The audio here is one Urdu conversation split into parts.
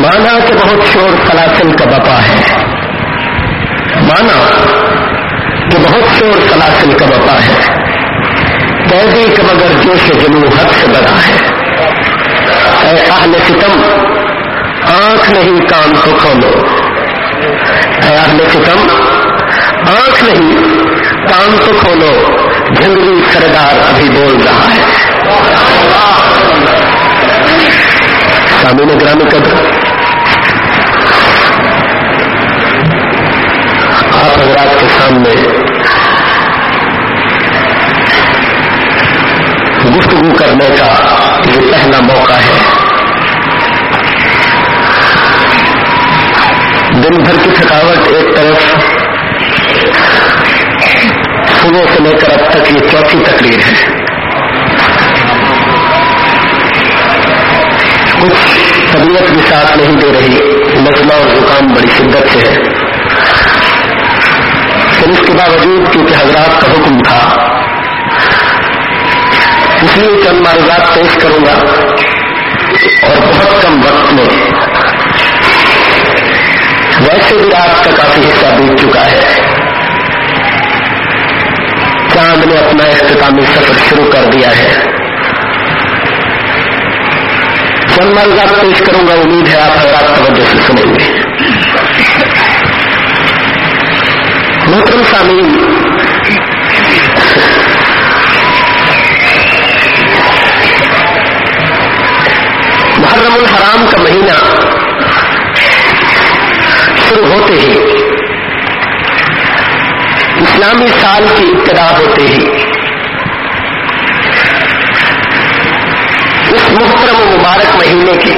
مانا کہ بہت شور سلاسل کا بپا ہے، مانا کہ بہت شور سلاسل کا بپا ہے، قیدی کا مگر جوش جنوں حد سے بڑا ہے۔ اے اہل ستم آنکھ نہیں کان تو کھولو، اے اہل ستم آنکھ نہیں کان تو کھولو، جھنگری سردار ابھی بول رہا ہے۔ سامعین گرامی قدر، آپ حضرات کے سامنے گفتگو کرنے کا یہ پہلا موقع ہے۔ دن بھر کی تھکاوٹ ایک طرف، صبح سے لے کر اب تک یہ چوتھی تقریر ہے۔ کچھ طبیعت بھی ساتھ نہیں دے رہی، نزلہ اور زکام بڑی شدت سے ہے، پھر اس کے باوجود کیونکہ حضرات کا حکم تھا اس لیے چند معروضات پیش کروں گا، اور بہت کم وقت میں، ویسے بھی رات کا کافی حصہ بیت چکا ہے، چاند نے اپنا اختتامی سفر شروع کر دیا ہے۔ چند معروضات پیش کروں گا، امید ہے آپ حضرات توجہ سے سنیں گے۔ محترم سامعین، محرم الحرام کا مہینہ شروع ہوتے ہی، اسلامی سال کی ابتدا ہوتے ہی، اس محترم و مبارک مہینے کے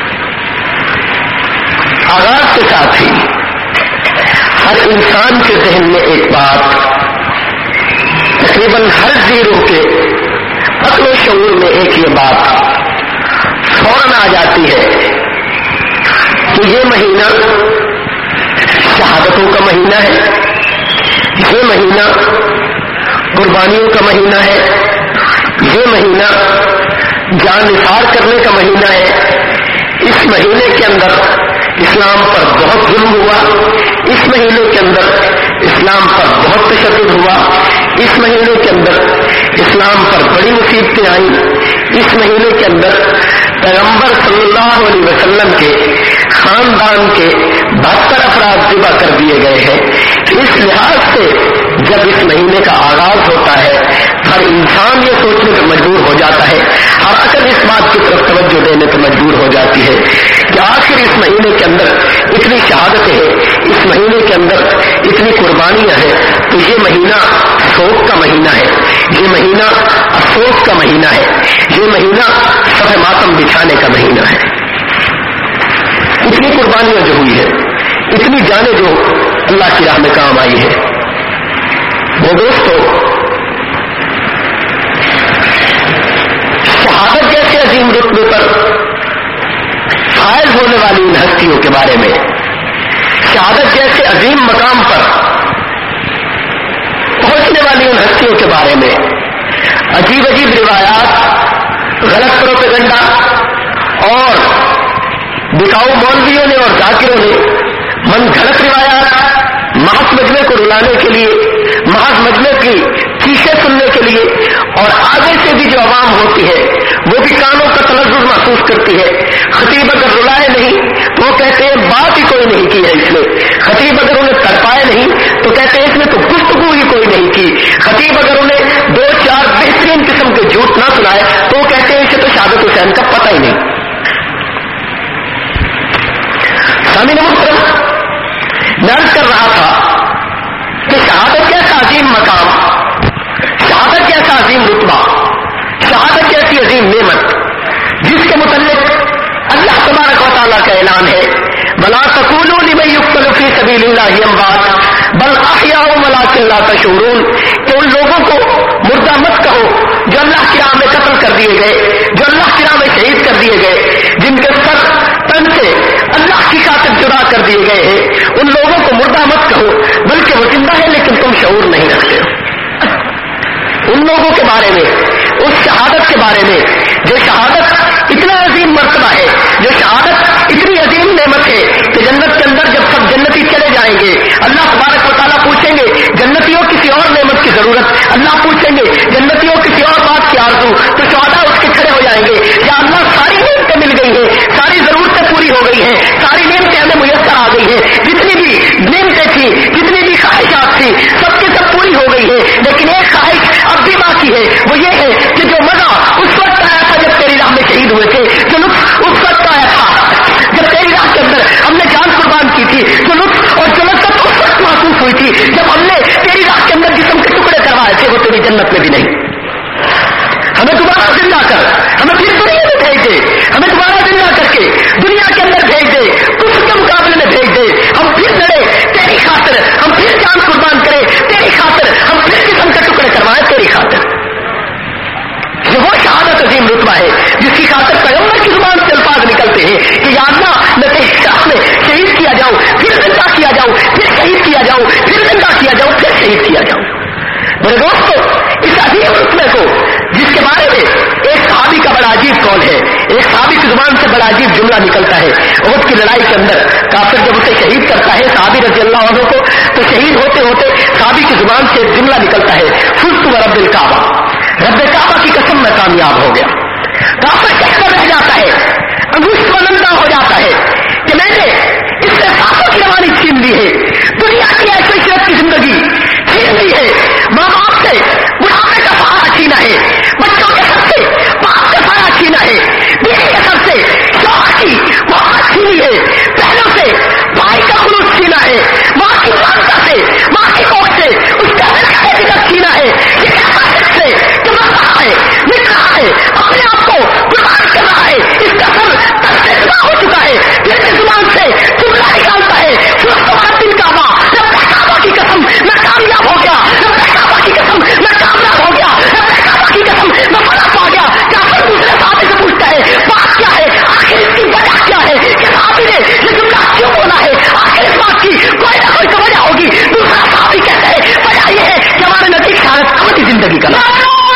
آغاز کے ساتھ ہی ہر انسان کے ذہن میں ایک بات، تقریباً ہر زیرو کے عقل و شعور میں ایک یہ بات فوراً آ جاتی ہے کہ یہ مہینہ شہادتوں کا مہینہ ہے، یہ مہینہ قربانیوں کا مہینہ ہے، یہ مہینہ جان نثار کرنے کا مہینہ ہے۔ اس مہینے کے اندر اسلام پر بہت ظلم ہوا، اس مہینے کے اندر اسلام پر بہت تشدد ہوا، اس مہینے کے اندر اسلام پر بڑی مصیبتیں آئیں، اس مہینے کے اندر پیغمبر صلی اللہ علیہ وسلم کے خاندان کے 72 افراد ذبح کر دیے گئے ہیں۔ اس لحاظ سے جب اس مہینے کا آغاز ہوتا ہے، ہر انسان یہ سوچنے پر مجبور ہو جاتا ہے، اور عقل اس بات کی طرف توجہ دینے پر مجبور ہو جاتی ہے کہ آخر اس مہینے کے اندر اتنی شہادتیں ہیں، اس مہینے کے اندر اتنی قربانیاں ہیں، تو یہ مہینہ شوق کا مہینہ ہے، یہ مہینہ افسوس کا مہینہ ہے، یہ مہینہ صف ماتم بچھانے کا مہینہ ہے۔ اتنی قربانیاں جو ہوئی ہے، اتنی جانیں جو اللہ کی راہ میں کام آئی ہے، وہ دوستو شہادت جیسے عظیم رتبے پر فائز ہونے والی ان ہستیوں کے بارے میں، شہادت جیسے عظیم مقام پر پہنچنے والی ان ہستیوں کے بارے میں عجیب عجیب روایات، غلط پروپیگنڈا اور بکاؤ مولویوں نے اور ذاکروں نے من گھڑت روایات محض مجمع کو رلانے کے لیے، محض مجمع کی چیخیں سننے کے لیے، اور آگے سے بھی جو عوام ہوتی ہے وہ بھی کانوں کا تلذذ محسوس کرتی ہے۔ خطیب اگر رلائے نہیں تو وہ کہتے ہیں بات ہی کوئی نہیں کی ہے اس نے، خطیب اگر انہیں تڑپائے نہیں تو کہتے ہیں اس نے تو گفتگو ہی کوئی نہیں کی، خطیب اگر انہیں 2-4 بہترین قسم کے جھوٹ نہ سنائے تو وہ کہتے ہیں اسے تو شہادت حسین کا پتہ ہی نہیں۔ سامعین محترم، میں عرض کر رہا تھا کہ شہادت جیسا عظیم مقام، شہادت جیسا عظیم رتبہ، شہادت جیسی عظیم نعمت، جس کے متعلق اللہ تبارک و تعالیٰ کا اعلان ہے، بلا تقولوا لمن يقتل في سبيل الله اموات بل احياء ولكن لا تشعرون، کہ ان لوگوں کو مردہ مت کہو جو اللہ کی راہ میں قتل کر دیے گئے، جو اللہ کی راہ میں شہید کر دیے گئے، جن کے سر تن سے اللہ کی خاطر جدا کر دیے گئے ہیں، ان لوگوں کو مردہ مت کہو بلکہ وہ زندہ ہے لیکن تم شعور نہیں رکھتے ہو۔ ان لوگوں کے بارے میں، اس شہادت کے بارے میں جو شہادت اتنا عظیم مرتبہ ہے، جو شہادت اتنی عظیم اللہ تبارک و تعالیٰ پوچھیں گے جنتیوں کسی اور نعمت کی ضرورت, اللہ پوچھیں گے جنتیوں کسی اور بات کی آرزو, تو شہداء اٹھ کے کھڑے ہو جائیں گے, یا اللہ ساری نعمتیں مل گئی ہیں, ساری ضرورتیں پوری ہو گئی ہیں, ساری نعمتیں ہمیں میسر آ گئی ہیں, جتنی بھی نعمتیں تھیں, جتنی بھی خواہشات تھیں, سب کی سب پوری ہو گئی ہے, لیکن ایک خواہش اب بھی باقی ہے, وہ یہ ہے کہ جو مزہ اس وقت آیا تھا جب تیری راہ میں شہید ہوئے تھے, جو لطف اس وقت آیا تھا جب تیری راہ کے اندر ہم نے جان قربان کی تھی, جو لطف اور جو لذت اس وقت محسوس ہوئی تھی جب ہم نے تیری راہ کے اندر جسم کے ٹکڑے کروائے تھے, وہ تیری جنت میں بھی نہیں. ہمیں دوبارہ زندہ کر, ہمیں پھر دنیا میں بھیج دے, ہمیں دوبارہ زندہ کر کے دنیا کے اندر بھیج دے, کفر کے مقابلے میں بھیج دے, ہم پھر لڑے تیری خاطر, ہم پھر جان قربان کرے تیری خاطر, ہم پھر جسم کے ٹکڑے کروائے تیری خاطر. یہ وہ شہادت عظیم رتبہ ہے جس کی خاطر پیغمبر کی زبان سے الفاظ نکلتے ہیں کہ یا اللہ میں تیری راہ میں شہید کیا جاؤں, پھر زندہ کیا جاؤں, پھر شہید کیا جاؤں, پھر زندہ کیا جاؤں, پھر شہید کیا جاؤں. میرے دوستو, اس عظیم رتبے کو جس کے بارے میں ایک صحابی کا بڑا عجیب قول ہے, ایک صحابی کی زبان سے بڑا عجیب جملہ نکلتا ہے. احد کی لڑائی کے اندر کافر جب اسے شہید کرتا ہے صحابی رضی اللہ عنہ کو, تو شہید ہوتے ہوتے صحابی کی زبان سے ایک جملہ نکلتا ہے, فزت ورب الکعبہ, رب کعبہ کی قسم میں کامیاب ہو گیا. کافر کہتا رہ جاتا ہے, انگشت بلندہ ہو جاتا ہے کہ میں نے اس سے سانسوں کی روانی چھین لی ہے, دنیا کی عیشت کی زندگی چھین لی ہے, ماں باپ سے بڑھاپے کا سہارا چھینا ہے, بچوں کے سر سے باپ کا سہارا چھینا ہے, بیوی کے سر سے شوہر کی محبت چھینی ہے, بہنوں سے بھائی کا خلوص چھینا ہے, ماں کی مانتا سے, ماں کی کوکھ سے اس کا عزت چھینا ہے. یہ سے کہ مر رہا ہے, مٹ رہا ہے, اپنے آپ کو قربان کر رہا ہے, اس کا سر تر سے جدا ہو چکا ہے, پھر بھی زبان سے جملہ نکالتا ہے, دن کا ماں رب کعبہ کی قسم میں کامیاب ہو گیا, رب کعبہ کی قسم میں کامیاب ہو گیا, رب کعبہ کی قسم میں بڑا پا گیا. کافر دوسرے صحابی سے پوچھتا ہے بات کیا ہے, آخر اس کی وجہ کیا ہے, کہ صحابی نے یہ جملہ کیوں بولا ہے, آخر اس بات کی کوئی نہ کوئی تو وجہ ہوگی. دوسرا صحابی کہتا ہے وجہ یہ ہے کہ ہمارے نزدیک شہادت ابدی زندگی کا نام.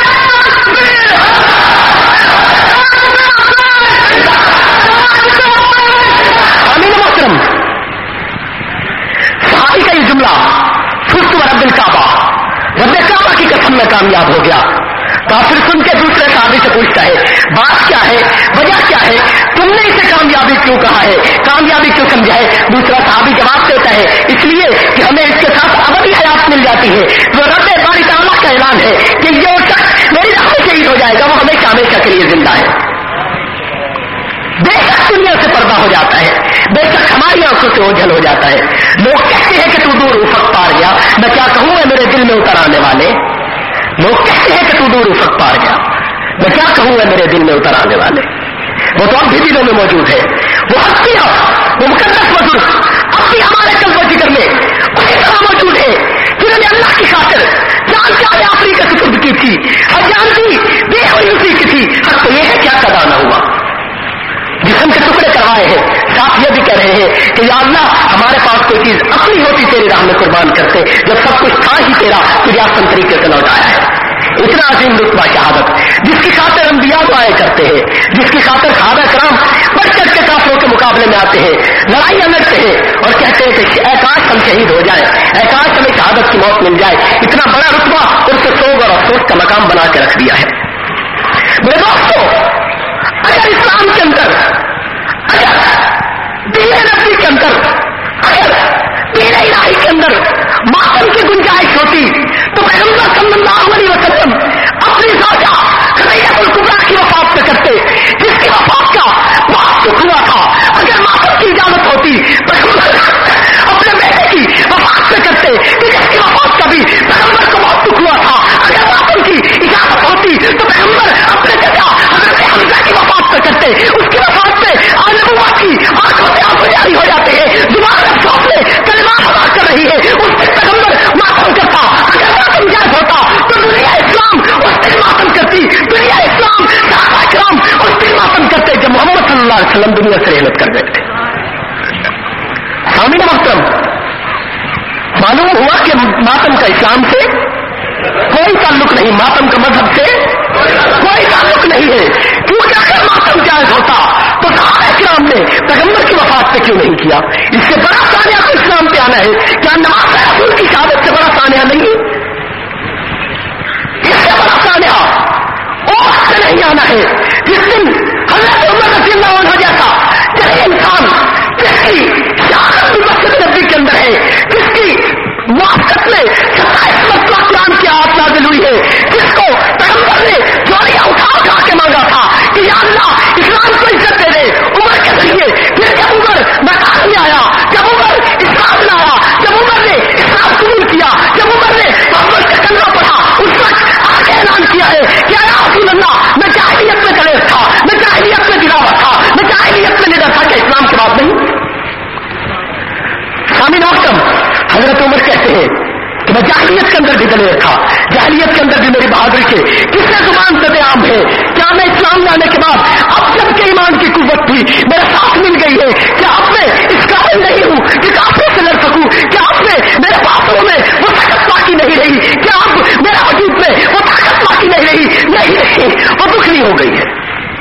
صحابی کا یہ جملہ فزت ورب الکعبہ, رب کعبہ کی قسم میں کامیاب ہو گیا. کافر سن کے دوسرے صحابی سے پوچھتا ہے بات کیا ہے, وجہ کیا ہے, تم نے اسے کامیابی کیوں کہا ہے, کامیابی کیوں سمجھا ہے. دوسرا صحابی جواب دیتا ہے اس لیے کہ ہمیں اس کے ساتھ ابدی حیات مل جاتی ہے. تو رب باری تعالیٰ کا اعلان ہے کہ یہ شخص میری راہ میں شہید ہو جائے گا, وہ ہمیشہ ہمیشہ کے لیے زندہ ہے. بے شک دنیا سے پردہ ہو جاتا ہے, بے شک ہماری آنکھوں سے اوجھل ہو جاتا ہے. لوگ کہتے ہیں کہ تو دور افق پار گیا, میں کیا کہوں گا میرے دل میں اتر آنے والے. لوگ کہتے ہیں کہ تو دور افق پار گیا, میں کیا کہوں گا میرے دل میں اتر آنے والے. وہ تو اب بھی دلوں میں موجود ہے, وہ ہستیاں, وہ مقدس بزرگ اب بھی ہمارے قلب و جگر میں اسی طرح موجود ہے جنہوں نے اللہ کی خاطر جان جان آخری کا سپرد کی تھی, اور جان بھی بے ہوئی اسی کی تھی. حق تو یہ ہے کیا قضا نہ ہوا, جسم کے ٹکڑے کروائے ہیں. ساتھ یہ بھی کہہ رہے ہیں کہ یا اللہ ہمارے پاس کوئی چیز اپنی ہوتی تیری راہ میں قربان کرتے, جب سب کچھ تھا ہی تیرا, تجھے آسان طریقے سے لوٹایا ہے. اتنا عظیم رتبہ شہادت جس کی خاطر انبیاء دعائیں کرتے ہیں, جس کی خاطر صحابہ کرام بڑھ چڑھ کے کافروں کے مقابلے میں آتے ہیں, لڑائیاں لڑتے ہیں اور کہتے ہیں کہ اے کاش ہم شہید ہو جائیں, اے کاش ہمیں شہادت کی موت مل جائے. اتنا بڑا رتبہ ان سے سوگ اور افسوس کا مقام بنا کے رکھ دیا ہے. میرے دوستوں, اگر اسلام کے اندر, اگر دین نبی کے اندر, اگر دین الہی کے اندر ماتم کی گنجائش ہوتی تو پیغمبر صلی اللہ علیہ وسلم اپنی زوجہ خدیجہ الکبریٰ کی وفات سے کرتے, جس کی وفات کا بہت دکھ ہوا تھا. اگر ماتم کی اجازت ہوتی پیغمبر اپنے بیٹے کی وفات سے کرتے, جس کی وفات کا بھی پیغمبر کو بہت دکھ ہوا تھا. اگر ماتم کی اجازت ہوتی تو پیغمبر اپنے چچا حضرت حمزہ کی وفات سے کرتے, اس کی وفات سے نبوت کی آنکھوں سے آنسو جاری ہو جاتے ہیں, زبان افسوس سے کلمہ ادا کر رہی ہے, اس سے پیغمبر ماتم کرتا. اگر ماتم جائز ہوتا تو دنیا اسلام اس دن ماتم کرتی, دنیا اسلام صحابہ کرام اس دن ماتم کرتے جب محمد صلی اللہ علیہ وسلم دنیا سے رحلت کر گئے تھے. سامعین محترم, معلوم ہوا کہ ماتم کا اسلام سے کوئی تعلق نہیں, ماتم کا مذہب سے کوئی تعلق نہیں ہے. کیونکہ اگر ماتم جائز ہوتا تو صحابہ کرام نے پیغمبر کی وفات پہ کیوں نہیں کیا؟ اس سے بڑا سارا اسلام پہ آنا ہے. کیا نماز رسول کی شہادت سے بڑا سانحہ نہیں ہے؟ اس سے بڑا سانحہ اور سے نہیں آنا ہے جس دن حضرت عمر رضی اللہ عنہ جیسا جب انسان جس کی شہادت مسجد نبی کے اندر ہے، جس کی موافقت میں 27 مرتبہ قرآن کی آیت نازل ہوئی ہے، جس کو پیغمبر نے جوڑیاں اٹھا کے مانگا تھا کہ یا اللہ اسلام کو عزت دے دے عمر کے ذریعے. پھر جب عمر میدان میں آیا، جب عمر اسلام لایا، جب عمر نے اسلام قبول کیا، جب عمر نے محمد کا کلمہ پڑھا، اس وقت آگے اعلان کیا ہے کہ یا رسول اللہ میں جاہلیت میں دلیر تھا، میں جاہلیت میں دلاور تھا، میں جاہلیت میں نڈر تھا کہ اسلام کے بعد نہیں. سامعین محترم، حضرت عمر کہتے ہیں کہ میں جاہلیت کے اندر بھی دلیر تھا، جاہلیت کے اندر بھی میری بہادری کے کس سے زبان سے عام ہے. کیا میں اسلام لانے کے بعد اب جب کہ ایمان کی قوت بھی میرے ساتھ مل گئی ہے، کیا اب میں اس قابل نہیں ہوں کہ کافروں سے لڑ سکوں؟ کیا اب میں میرے پاسوں میں وہ طاقت باقی نہیں رہی؟ کیا اب میرا وجود میں وہ طاقت باقی نہیں رہی؟ نہیں، وہ دکھنی ہو گئی ہے.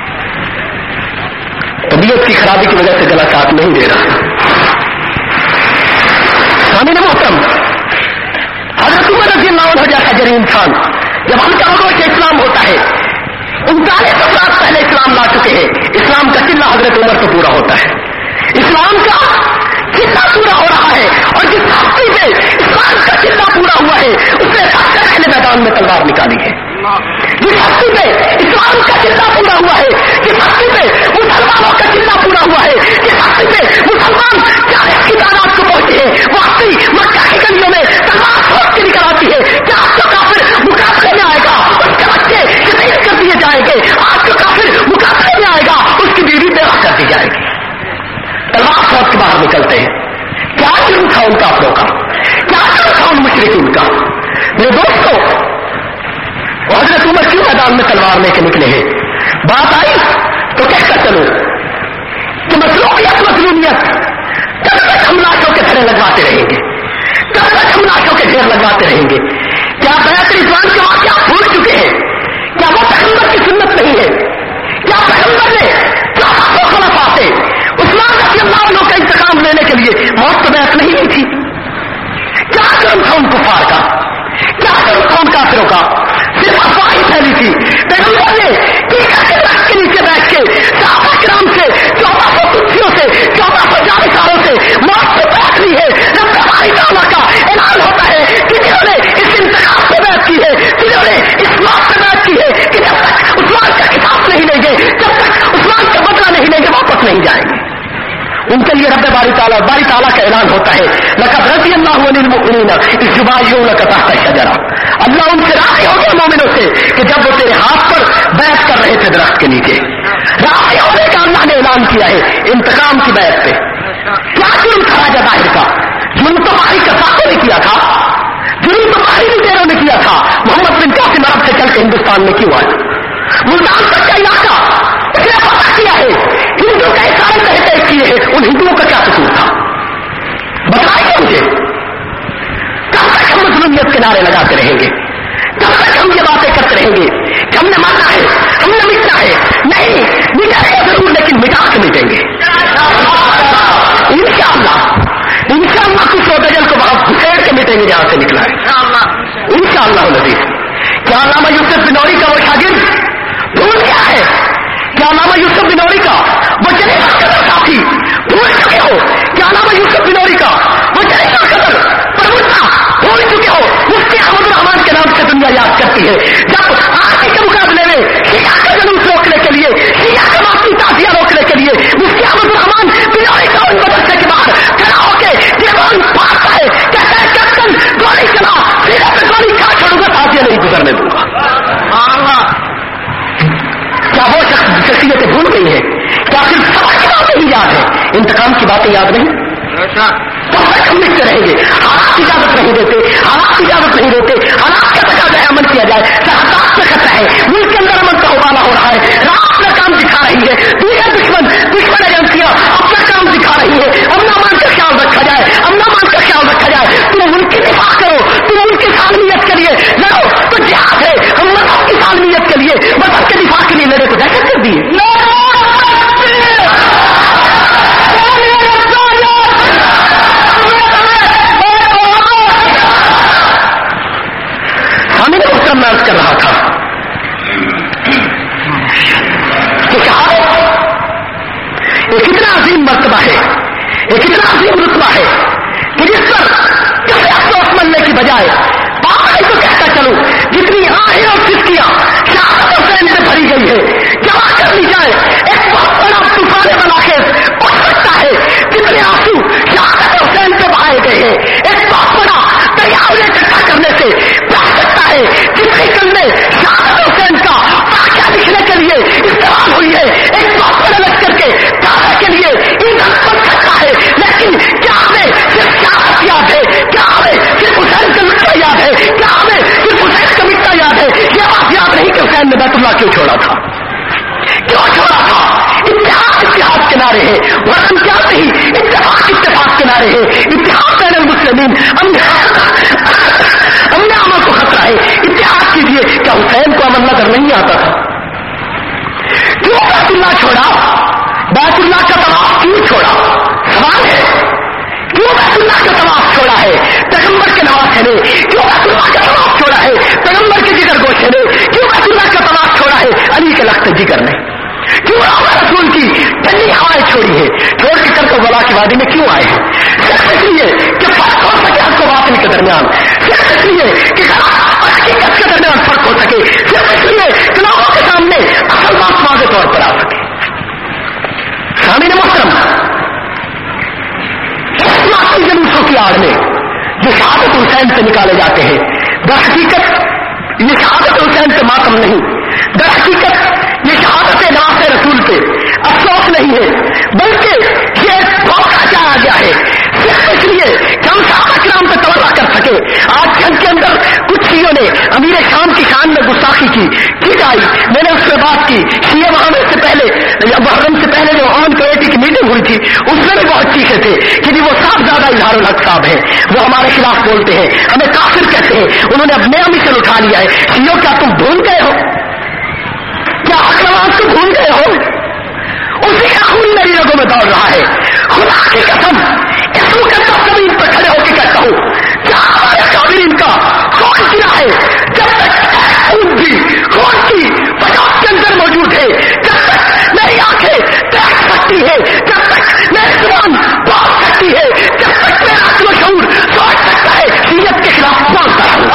طبیعت کی خرابی کی وجہ سے گلا ساتھ نہیں دے رہا. سامعین محترم، حضرت عمر رضی اللہ عنہ جیسا جری انسان جب ہم کروڑوں سے اسلام ہوتا ہے، 39 افراد پہلے اسلام لا چکے ہیں، اسلام کا چلہ حضرت عمر سے پورا ہوتا ہے. اسلام کا چلہ پورا ہو رہا ہے، اور جس ہستی سے اسلام کا چلہ پورا ہوا ہے اس نے سب سے پہلے میدان میں تلوار نکالی ہے. جس ہستی پہ اسلام کا چلہ پورا ہوا ہے، جس ہستی پہ مسلمانوں کا چلہ پورا ہوا ہے، جس ہستی پہ مسلمان 40 کی تعداد کو پہنچے ہیں، وہ ہستی مکہ کی گلیوں میں تلوار پھونک کے نکل آتی ہے کہ آپ کا کافر مقابلے میں آئے گا، اس کے بچے شہید کر دیے جائیں گے، آپ کا کافر مقابلے میں آئے گا، اس کی بیوی بیوہ کر دی جائے گی. تلوار پھونک کے باہر نکلتے ہیں. کیا جرم تھا ان کافروں کا؟ کیا جرم تھا ان مشرکین کا؟ میرے دوستوں، حضرت عمر کیوں میدان میں تلوار لے کے نکلے ہیں؟ بات آئی تو کہہ کر چلو کہ مظلومیت کب تک ہم لاشوں کے ڈھیر لگواتے رہیں گے؟ کب تک ہم لاشوں کے ڈھیر لگواتے رہیں گے؟ کیا بیعت رضوان کے واقعات بھول چکے ہیں؟ کیا وہ پیغمبر کی سنت نہیں ہے؟ کیا پیغمبر نے خلفاء سے عثمان رضی اللہ عنہ کا انتقام لینے کے لیے موت تو بیعت نہیں لی تھی؟ کیا جرم تھا ان کفار کا؟ کیا جرم تھا ان کافروں کا؟ صرف افواہی پھیلی تھی. پیغمبر نے درخت کے نیچے بیٹھ کے صحابہ کرام سے 1400 کتوں سے 1400 جانساروں سے موت سے بیعت لی ہے. رب تبارک تعالیٰ کا اعلان ہوتا ہے کہ جنہوں نے اس انتقام سے بیعت کی ہے، جنہوں نے اس موت سے بیعت کی ہے کہ جب تک عثمان کا کتاب نہیں لیں گے، جب تک عثمان کا بدلہ نہیں لیں گے، واپس نہیں جائیں گے. ان کے لیے رب باری تعالیٰ کا اعلان ہوتا ہے لقد رضی اللہ عن المؤمنین اذ یبایعونک تحت الشجرہ. اللہ ان سے راضی ہو گیا مومنوں سے کہ جب وہ تیرے ہاتھ پر بیعت کر رہے تھے درخت کے نیچے. راضی ہونے کا اللہ نے اعلان کیا ہے انتقام کی بیعت پہ. کیا جرم تھا راجہ طاہر کا؟ جرم تو باہری کساکوں نے کیا تھا، جرم تو باہری لٹیروں نے کیا تھا. محمد بن قاسم عرب سے چل کے ہندوستان میں کیوں آئے؟ ملتان تک کا علاقہ اس نے پتہ کیا ہے ہندو کے سارے تحت کیے ہیں، ان ہندوؤں کا کیا قصور تھا؟ بتائیے مجھے. کب تک ہم مظلومیت کے نعرے لگاتے رہیں گے؟ کب تک ہم یہ باتیں کرتے رہیں گے کہ ہم نے ماننا ہے، ہم نے مٹنا ہے؟ نہیں، مٹائیں گے ضرور لیکن مٹا کے مٹیں گے انشاءاللہ. کچھ روڈل کو بہت گھسیڑ کے مٹیں گے جہاں سے نکلا ہے انشاءاللہ العزیز. کیا علامہ یوسف بنوری کا وہ شاگرد بھول گیا ہے؟ کیا علامہ یوسف بنوری کا وہ جلیل القدر ساتھی بھول چکے ہو؟ کیا علامہ یوسف بنوری کا وہ جلیل القدر پروتا بھول چکے ہو؟ مفتی احمد الرحمان کے نام سے دنیا یاد کرتی ہے. جب آج کے مقابلے میں شیعہ کا جلوس روکنے کے لیے، شیعہ کا معصوم تعزیہ روکنے کے لیے مفتی احمد الرحمان بنوری کا ان مدرسے کے باہر کھڑا ہو کے دیوان پھاڑتا ہے، کہتا ہے کیپٹن گولی چلا، سیدھا پہ گولی کھا چھوڑوں گا، تعزیہ نہیں گزرنے دوں گا. کیا وہ شخصیتیں بھول گئی ہیں؟ کیا صرف سب کی باتیں ہی یاد ہیں، انتقام کی باتیں یاد نہیں؟ کب تک ہم لکھتے رہیں گے؟ حالات اجازت نہیں دیتے، حالات اجازت نہیں دیتے. حالات کا تقاضا ہے امن کیا جائے، سرحدات سے خطرہ ہے، ملک کے اندر امن کا ابالا ہو رہا ہے، رات اپنا کام دکھا رہی ہے، دیگر دشمن ایجنسیاں اپنا کام دکھا رہی ہے. امن امان کا خیال رکھا جائے، امن امان کا خیال رکھا جائے. تم ملک کی دفاع کرو، تم ملک کی سالمیت کے لیے لڑو تو جہاد ہے. ہم مذہب کی سالمیت کے لیے، مذہب کے دفاع کے لیے لڑے تو دہشت کر دیے. عظیم مرتبہ ہے، ایک اتنا عظیم رتبہ ہے کہ جس پر کسی افسوس ملنے کی بجائے پاگل تو کہتا چلوں جتنی آہیں اور سسکیاں شہادت حسین سے بھری گئی ہے جمع کر لی جائے، ایک بہت بڑا طوفان ملاخیز اٹھ سکتا ہے، جتنے آنسو شہادت حسین سے بہائے گئے ہیں ایک بہت بڑا دریا انہیں اکٹھا کرنے سے بچ سکتا ہے، جتنی کلمیں شہادت حسین کا واقعہ لکھنے کے لیے استعمال ہوئی ہے ایک بہت بڑا لشکر کے دعوے کے لیے ایندھن بن سکتا ہے، لیکن کیا ہمیں صرف شہادت یاد ہے؟ کیا ہمیں صرف حسین کا مٹا یاد ہے؟ کیا ہمیں صرف حسین کا مٹا یاد ہے؟ یہ بات یاد نہیں کہ حسین نے بیت اللہ کیوں چھوڑا تھا، کیوں چھوڑا تھا؟ اتحاد کنارے ہیں، ورن کیا نہیں اتفاق کنارے ہیں، اتحاد بین المسلمین، امن کو خطرہ ہے، اتحاد کیجیے۔ کیا حسین کو امن نظر نہیں آتا تھا؟ کیوں بیت اللہ چھوڑا؟ بیت اللہ کا طواف کیوں چھوڑا؟ سوال ہے، کیوں بیت اللہ کا طواف چھوڑا ہے؟ پیغمبر کے نواسے نے کیوں بیت اللہ کا طواف چھوڑا ہے؟ پیغمبر کے جگر گوشے نے کیوں بیت اللہ کا طواف چھوڑا ہے؟ علی کے لخت جگر نے کیوں رسول کی ٹھنڈی ہوائیں چھوڑی ہے؟ چھوڑ کے کر ولا کی وادی میں کیوں آئے ہیں؟ صرف اس لیے کہ فرق ہو سکے حق و باطل کے درمیان، صرف اس لیے کہ اور حقیقت کے درمیان فرق ہو سکے، صرف اس لیے کہ لوگوں کے سامنے اصل بات واضح طور پر آ سکے۔ سامعین محترم، سیاسی جلوسوں کی آڑ میں جو شہادت حسین سے نکالے جاتے ہیں، در حقیقت یہ شہادت حسین سے ماتم نہیں، در حقیقت یہ شہادت نواز رسول پہ افسوس نہیں ہے، بلکہ یہ موقع چاہا گیا ہے صرف اس لیے کہ ہم صحابہ کرام پہ توجہ کر سکے۔ آج جنگ کے اندر کچھ شیعوں نے امیر شام کی شان میں گستاخی کی، ٹھیک آئی، میں نے اس پہ بات کی، شیعہ محرم سے پہلے محرم سے پہلے جو امن کمیٹی کی میٹنگ ہوئی تھی اس میں بھی بہت چیخے تھے کہ وہ صاحب زیادہ اظہار الحق صاحب ہیں، وہ ہمارے خلاف بولتے ہیں، ہمیں کافر کہتے ہیں، انہوں نے اب نیا مشن اٹھا لیا ہے۔ شیعوں کیا تم بھول گئے ہو؟ کیا حق نواز کو بھول گئے ہو؟ اسی کا خون میری رگوں میں دوڑ رہا ہے، خدا کی قسم اس مقدس زمین پر کھڑے ہو کے کہتا ہوں کیا ہمارے قابلین کا خون گرا ہے؟ جب تک خون کی پچاس کے اندر موجود ہے، جب تک میری آنکھیں دیکھ سکتی ہے، جب تک میری زبان بول سکتی ہے، جب تک میرا عقل و شعور سوچ سکتا ہے، شریعت کے خلاف بولتا ہوں۔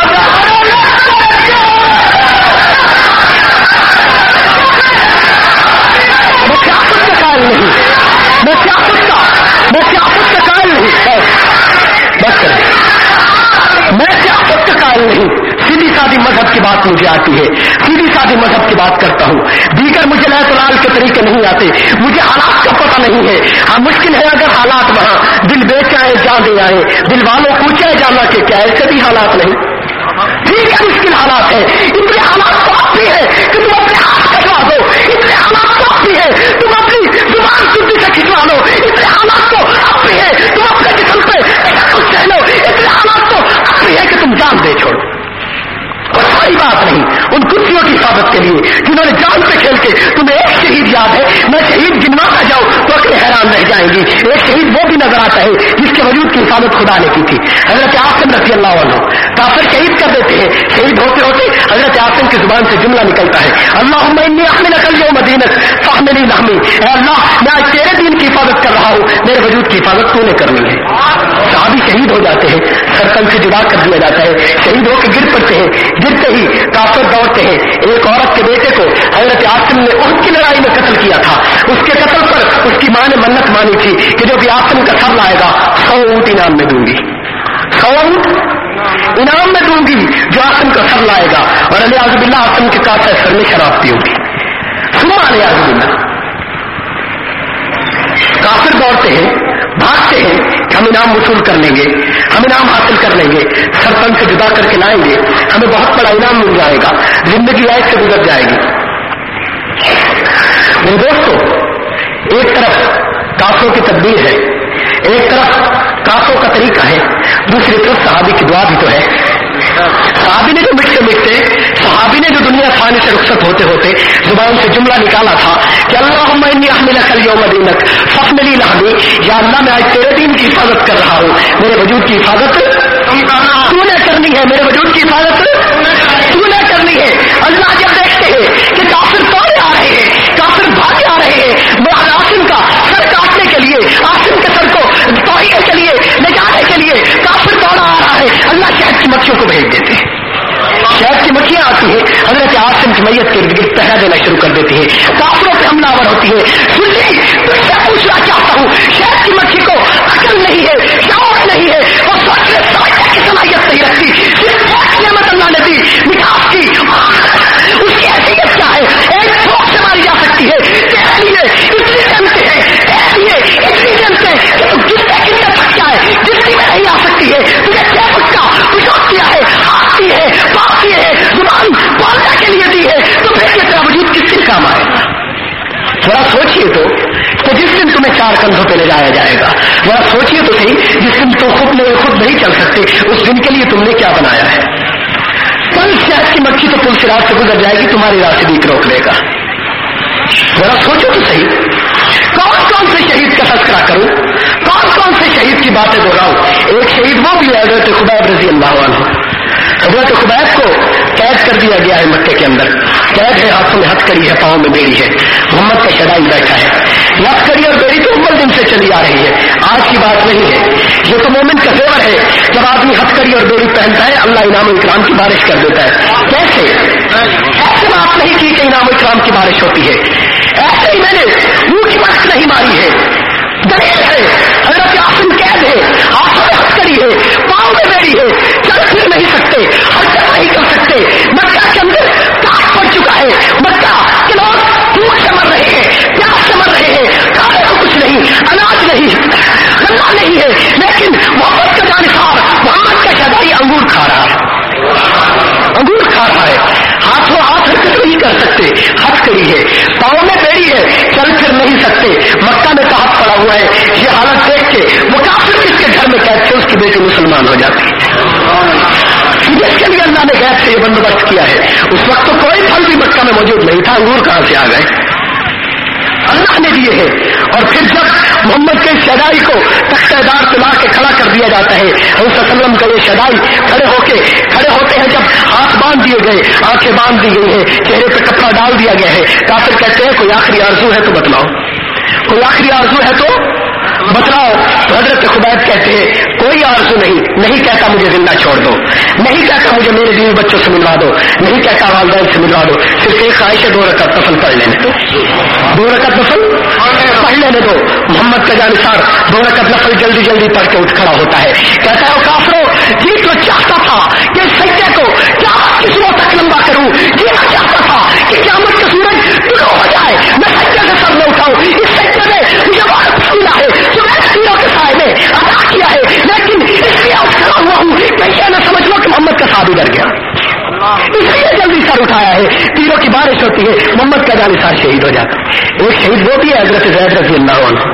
میں سیاست کا قائل نہیں، بس کر میں سیاست کا قائل نہیں، سیدھی سادھی مذہب کی بات مجھے آتی ہے، سیدھی سادھی مذہب کی بات کرتا ہوں، دیگر مجھے لائے لال کے طریقے نہیں آتے، مجھے حالات کا پتہ نہیں ہے۔ ہاں مشکل ہے اگر حالات وہاں دل بیچائے جان دے آئے، دل والوں پوچھے جانا کہ کیا ایسے بھی حالات نہیں؟ ٹھیک ہے مشکل حالات ہے، اتنے حالات تو آپ بھی ہے کہ تم اپنے ہاتھ کٹوا دو، اتنے حالات تو آپ بھی ہے تم اپنی زبان شدی سے کھچوا لو، اتنے حالات تو آپ بھی ہے تم اپنے جسم پہ کچھ کہہ لو، اتنے حالات تو آپ بھی ہے کہ تم جان دے چھوڑو۔ اور ساری بات نہیں ان کتوں کی حفاظت کے لیے جنہوں نے جان پہ کھیل کے تمہیں ایک شہید یاد ہے، میں شہید گنواتا جاؤں تو اپنے حیران رہ جائیں گی۔ ایک شہید وہ بھی نظر آتا ہے جس کے وجود کی حفاظت خدا نے کی تھی، حضرت عاصم رضی اللہ عنہ۔ کافر شہید کر دیتے ہیں، شہید ہوتے ہوتے حضرت عاصم کی زبان سے جملہ نکلتا ہے، اللہم انی احملک الیوم دینک فاحملی لحمی، اے اللہ میں آج تیرے دین کی حفاظت کر رہا ہوں، میرے وجود کی حفاظت تو نے کرنی ہے۔ صحابی شہید ہو جاتے ہیں، سرکل سے جدا کر دیا جاتا ہے، شہید ہو کے گر پڑتے ہیں، گرتے ہی کافر دوڑتے ہیں۔ ایک عورت کے بیٹے کو حضرت عاصم نے احد کی لڑائی میں قتل کیا تھا، اس کے قتل پر اس کی ماں نے منت مانی تھی کہ جو بھی عاصم کا سر لائے گا 100 اونٹ انعام میں دوں گی، 100 اونٹ انعام میں دوں گی جو عاصم کا سر لائے گا، اور علی اعوذ باللہ عاصم کے کافر سر میں شراب پی ہوگی۔ سنو علی اعوذ باللہ، کافر دوڑتے ہیں، بھاگتے ہیں کہ ہم انعام وصول کر لیں گے، ہم انعام حاصل کر لیں گے، سرپنچ سے جدا کر کے لائیں گے، ہمیں بہت بڑا انعام مل جائے گا، زندگی لائف سے گزر جائے گی۔ میرے دوستو، ایک طرف کافروں کی تدبیر ہے، ایک طرف کافروں کا طریقہ ہے، دوسری طرف صحابی کی دعا بھی تو ہے۔ صحابی نے جو مٹتے صحابی نے جو دنیا فانی سے رخصت ہوتے ہوتے زبان سے جملہ نکالا تھا کہ اللہم انی احملک الیوم دینک فاحملی لحمی، یا اللہ میں آج تیرے دین کی حفاظت کر رہا ہوں، میرے وجود کی حفاظت تو نے کرنی ہے، میرے وجود کی حفاظت تو نے کرنی ہے۔ اللہ جب دیکھتے ہیں کہ کافر توڑے آ رہے ہیں، کافر بھاگے آ رہے ہیں، وہ عاصم کا سر کاٹنے کے لیے دینا شروع کر دیتی ہے، کافروں پہ حملہ ہوتی ہے. سنی تجھ سے پوچھنا چاہتا ہوں، شہد کی مکھی کو عقل نہیں ہے، شعور نہیں ہے، اور سوچنے سمجھنے کی صلاحیت نہیں رکھتی. صرف ایک نعمت اللہ نے دی مٹھاس کی، اس کی حیثیت کیا ہے؟ ایک تھوک سے ماری جا سکتی ہے. تیرے لیے اتنی نعمتیں ہیں، تیرے لیے اتنی نعمتیں کہ تم جتنے کتنے تک کیا ہے جتنی میں نہیں آ سکتی ہے. تجھے کیا کا وجود کیا ہے، ہاتھ دی ہے، پاک دی ہے، زبان بولنے کے لیے دی ہے، تو پھر یہ تیرا وجود کس کے کام آئے؟ ذرا سوچیے تو کہ جس دن تمہیں 4 کندھوں پہ لے جایا جائے گا، ذرا سوچیے تو صحیح، جس دن تم خود نہیں چل سکتے، اس دن کے لیے تم نے کیا بنایا ہے؟ کل شہد کی مکھی تو پل صراط سے گزر جائے گی، تمہاری راستے روک لے گا. ذرا سوچو تو صحیح، کون سے شہید کا تذکرہ کروں، کون سے شہید کی باتیں دہراؤں؟ ایک شہید وہ بھی ہے حضرت خبیب رضی اللہ عنہ. حضرت خبیب کو قید کر دیا گیا ہے مکے کے اندر، قید ہے، ہاتھوں میں ہتھکڑی ہے، پاؤں میں بیڑی ہے، محمد کا شدائی بیٹھا ہے. ہتھکڑی اور بیڑی تو اول دن سے چلی آ رہی ہے، آج کی بات نہیں ہے. یہ تو مومن کا زیور ہے، جب آدمی ہتھکڑی اور بیڑی پہنتا ہے اللہ انعام و اکرام کی بارش کر دیتا ہے. کیسے؟ ایسے بات نہیں کی کہ انعام و اکرام کی بارش ہوتی ہے، ایسے ہی میں نے منہ کی مشق نہیں ماری ہے. دلیل ہے، حضرت عاصم قید ہے، ہاتھوں میں ہتھکڑی ہے، پاؤں میں بیڑی ہے، چل پھر نہیں سکتے، حرکت نہیں کر سکتے. مکہ کے اندر کاٹ پڑ چکا ہے، مکہ کے لوگ بھوک سے مر رہے ہیں، پیاس سے مر رہے ہیں، کھانے کو کچھ نہیں، اناج نہیں، غلہ نہیں ہے، لیکن محمد کا جانثار محمد کا شہدائی انگور کھا رہا ہے، انگور کھا رہا ہے. ہاتھوں ہاتھ حرکت نہیں کر سکتے، ہتھکڑی ہے، پاؤں میں بیڑی ہے، چل پھر نہیں سکتے. مکہ میں تحت پڑا ہوا ہے. یہ حالت دیکھ کے وہ کافر جس کے گھر میں قید تھے اس کی بیٹی مسلمان ہو جاتی ہے، جس کے لیے اللہ نے غیب سے یہ بندوبست کیا ہے. اس وقت تو کوئی پھل بھی مکہ میں موجود نہیں تھا، انگور کہاں سے آ گئے؟ اللہ نے دیے ہیں. اور پھر جب محمد کے شہدائی کو تختہ دار پہ لا کے کھڑا کر دیا جاتا ہے، حضرت صلی اللہ علیہ وسلم کا یہ شہدائی کھڑے ہوتے ہیں، جب ہاتھ باندھ دیے گئے، آنکھیں باندھ دی گئی ہیں، چہرے پہ کپڑا ڈال دیا گیا ہے. کافر کہتے ہیں کوئی آخری آرزو ہے تو بتلاؤ، کوئی آخری آرزو ہے تو بتلاؤ. تو حضرت خبیب کہتے ہیں کوئی آرزو نہیں کہتا مجھے زندہ چھوڑ دو، نہیں کہتا مجھے میرے بیوی بچوں سے ملوا دو، نہیں کہتا والدین سے ملوا دو، صرف ایک خواہش ہے 2 رکعت نفل پڑھ لینے دو، 2 رکعت نفل پڑھ لینے دو. محمد کا جانثار 2 رکعت نفل جلدی پڑھ کے اٹھ کھڑا ہوتا ہے، کہتا ہے کافروں جی تو چاہتا تھا کہ اس سجدے کو قیامت کی صبح تک لمبا کروں، جینا چاہتا تھا کہ قیامت کا سورج طلوع ہو جائے، میں سجدے سے سر نہ اٹھاؤں. اس سجدے میں مجھے بہت پسند ہے جو میں نے تیروں کے سائے میں ادا کیا ہے، لیکن اس لیے اٹھ کھڑا ہوا ہوں کہ یہ نہ سمجھ لو کہ محمد کا صحابی ڈر گیا، اس لیے جلدی سر اٹھایا ہے. تیروں کی بارش ہوتی ہے، محمد کا جانثار شہید ہو جاتا ہے. ایک شہید وہ بھی ہے حضرت زید رضی اللہ عنہ،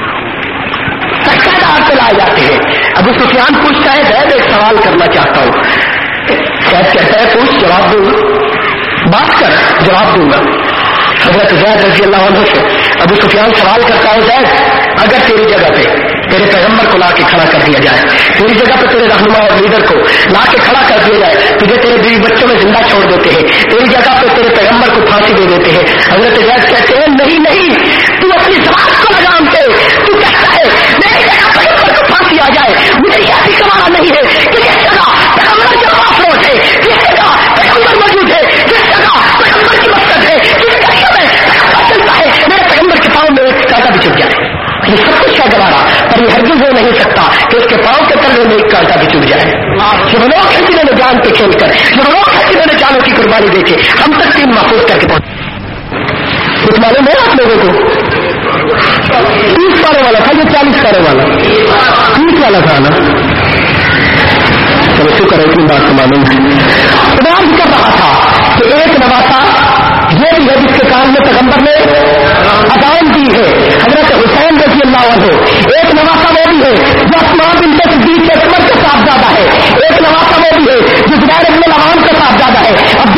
پہ لائے جاتے ہیں. ابو سفیان پوچھتا ہے زید ایک سوال کرنا چاہتا ہوں. زید کہتا ہے پوچھ، جواب دوں گا، بات کر جواب دوں گا. حضرت زید رضی اللہ عنہ سے ابو سفیان سوال کرتا ہے زید اگر تیری جگہ پہ تیرے پیغمبر کو لا کے کھڑا کر دیا جائے، تیری جگہ پہ تیرے رہنما اور لیڈر کو لا کے کھڑا کر دیا جائے، تجھے تیرے بیوی بچوں میں زندہ چھوڑ دیتے ہیں، تیری جگہ پہ تیرے پیغمبر کو پھانسی دے دیتے ہیں. حضرت زید کہتے ہیں نہیں، تو اپنی زبان کو لگام دے، تو کہتا ہے میری جگہ پیغمبر کو پھانسی آ جائے، مجھے یہ بھی کمانا نہیں ہے کہ جس جگہ پیغمبر کے پاس روز ہے، جس جگہ پیغمبر موجود ہے، جس جگہ پیغمبر کی مسجد ہے، جس جگہ میں پیغمبر چلتا ہے، میرے پیغمبر کے پاؤں میں ایک کانٹا بھی چپ جائے. یہ سب کچھ ہے گوارا، پر یہ ہرگز ہو نہیں سکتا کہ اس کے پاؤں کے تلے میں ایک کانٹا بھی چپ جائے. یہ وہ لوگ ہیں جنہوں نے جان پہ کھیل کر، یہ وہ لوگ ہیں جنہوں نے جانوں کی قربانی دے کے ہم تک دین محفوظ کر کے پہنچے. کچھ معلوم ہے آپ لوگوں کو 30 سالوں والا تھا یہ 40 سالوں والا 30 والا تھا نا. چلو شکر ہے اتنی بات کو معلوم ہے. قرآن کر رہا تھا کہ ایک نواسا یہ بھی ہے جس کے کان میں پیغمبر نے اذان دی ہے، حضرت حسین رضی اللہ عنہ. ایک نواسا وہ بھی ہے جو اسماء بنت صدیق کے عمر کا صاحبزادہ ہے، ایک نواسا وہ بھی ہے جو زبیر بن العوام کا صاحبزادہ ہے،